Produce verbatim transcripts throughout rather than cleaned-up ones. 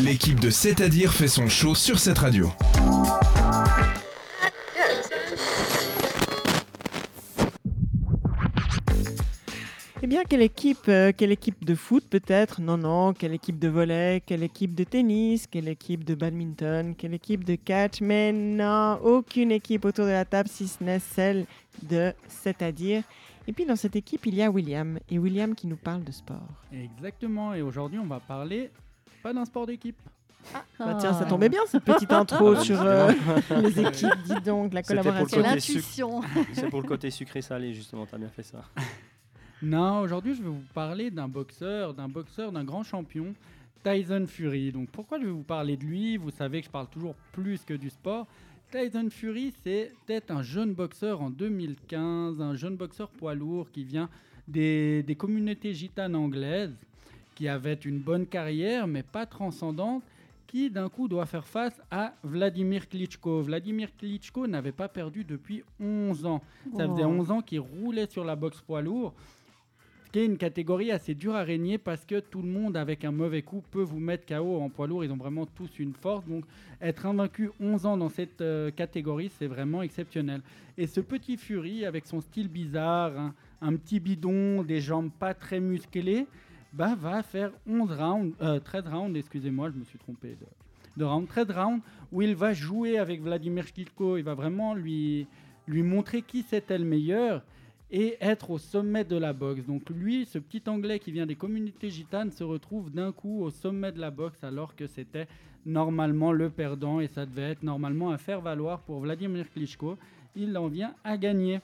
L'équipe de C'est-à-dire fait son show sur cette radio. Eh bien, quelle équipe, euh, quelle équipe de foot peut-être? Non, non, quelle équipe de volley, quelle équipe de tennis, quelle équipe de badminton, quelle équipe de catch? Mais non, aucune équipe autour de la table, si ce n'est celle de C'est-à-dire. Et puis dans cette équipe, il y a William, et William qui nous parle de sport. Exactement, et aujourd'hui on va parler pas d'un sport d'équipe. Ah, bah tiens, ça tombait bien cette petite intro sur euh, les équipes, dis donc, la collaboration. L'intuition. Suc- C'est pour le côté sucré-salé, justement, t'as bien fait ça. Non, aujourd'hui je vais vous parler d'un boxeur, d'un boxeur, d'un grand champion, Tyson Fury. Donc pourquoi je vais vous parler de lui? Vous savez que je parle toujours plus que du sport. Tyson Fury, c'est peut-être un jeune boxeur en deux mille quinze, un jeune boxeur poids lourd qui vient des, des communautés gitanes anglaises, qui avait une bonne carrière mais pas transcendante, qui d'un coup doit faire face à Vladimir Klitschko. Vladimir Klitschko n'avait pas perdu depuis onze ans. Ça faisait onze ans qu'il roulait sur la boxe poids lourd, qui est une catégorie assez dure à régner parce que tout le monde avec un mauvais coup peut vous mettre K O en poids lourd. Ils ont vraiment tous une force. Donc être invaincu onze ans dans cette euh, catégorie, c'est vraiment exceptionnel. Et ce petit Fury, avec son style bizarre, hein, un petit bidon, des jambes pas très musclées, bah, va faire onze rounds, euh, treize rounds, excusez-moi, je me suis trompé de, de round, treize rounds, où il va jouer avec Vladimir Klitschko. Il va vraiment lui, lui montrer qui c'était le meilleur et être au sommet de la boxe. Donc lui, ce petit Anglais qui vient des communautés gitanes, se retrouve d'un coup au sommet de la boxe alors que c'était normalement le perdant et ça devait être normalement un faire-valoir pour Vladimir Klitschko. Il en vient à gagner.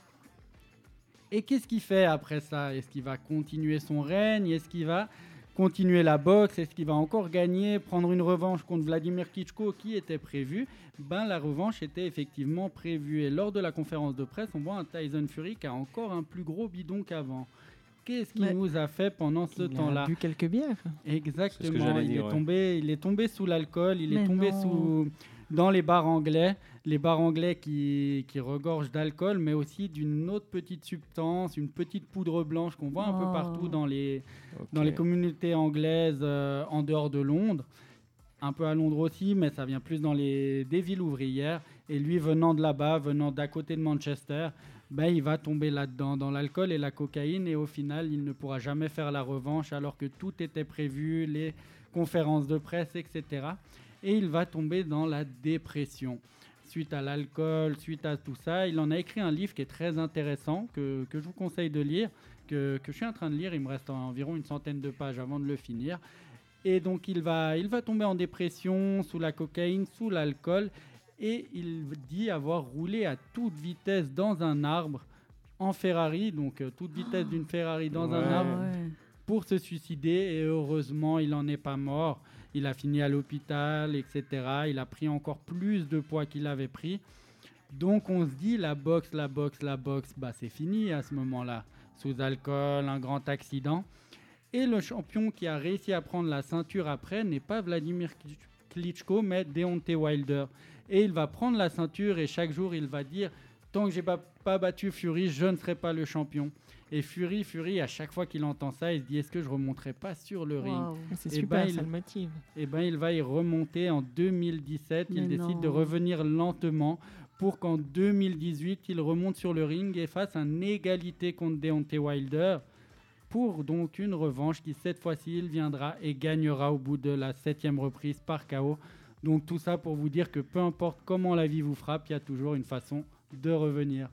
Et qu'est-ce qu'il fait après ça? Est-ce qu'il va continuer son règne? Est-ce qu'il va continuer la boxe? Est-ce qu'il va encore gagner, prendre une revanche contre Vladimir Klitschko qui était prévue? Ben, la revanche était effectivement prévue. Et lors de la conférence de presse, on voit un Tyson Fury qui a encore un plus gros bidon qu'avant. Qu'est-ce qu'il Mais nous a fait pendant ce il temps-là? Il a bu quelques bières. Exactement. Il, dire, est ouais. tombé, il est tombé sous l'alcool, il Mais est tombé non. sous, dans les bars anglais. Les bars anglais qui, qui regorgent d'alcool, mais aussi d'une autre petite substance, une petite poudre blanche qu'on voit un Oh. peu partout dans les, Okay. dans les communautés anglaises euh, en dehors de Londres. Un peu à Londres aussi, mais ça vient plus dans les, des villes ouvrières. Et lui, venant de là-bas, venant d'à côté de Manchester, ben, il va tomber là-dedans, dans l'alcool et la cocaïne. Et au final, il ne pourra jamais faire la revanche alors que tout était prévu, les conférences de presse, et cetera. Et il va tomber dans la dépression. Suite à l'alcool, suite à tout ça, il en a écrit un livre qui est très intéressant, que, que je vous conseille de lire, que, que je suis en train de lire. Il me reste environ une centaine de pages avant de le finir. Et donc, il va, il va tomber en dépression, sous la cocaïne, sous l'alcool. Et il dit avoir roulé à toute vitesse dans un arbre en Ferrari, donc euh, toute vitesse d'une Ferrari dans Ouais. un arbre, Ouais. pour se suicider. Et heureusement, il n'en est pas mort. Il a fini à l'hôpital, et cetera. Il a pris encore plus de poids qu'il avait pris. Donc, on se dit, la boxe, la boxe, la boxe, bah, c'est fini à ce moment-là. Sous alcool, un grand accident. Et le champion qui a réussi à prendre la ceinture après n'est pas Vladimir Klitschko, mais Deontay Wilder. Et il va prendre la ceinture et chaque jour, il va dire « Tant que je n'ai pas, pas battu Fury, je ne serai pas le champion ». Et Fury, Fury, à chaque fois qu'il entend ça, il se dit « Est-ce que je ne remonterai pas sur le ring ?» Wow. C'est Eh super, ben, il- ça le motive. Et ben, il va y remonter en deux mille dix-sept. Il Mais décide non. de revenir lentement pour qu'en deux mille dix-huit, il remonte sur le ring et fasse une égalité contre Deontay Wilder pour donc une revanche qui, cette fois-ci, il viendra et gagnera au bout de la septième reprise par K O. Donc tout ça pour vous dire que peu importe comment la vie vous frappe, il y a toujours une façon de revenir.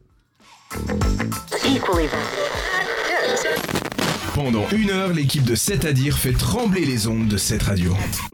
Pendant une heure, l'équipe de C'est-à-dire fait trembler les ondes de cette radio.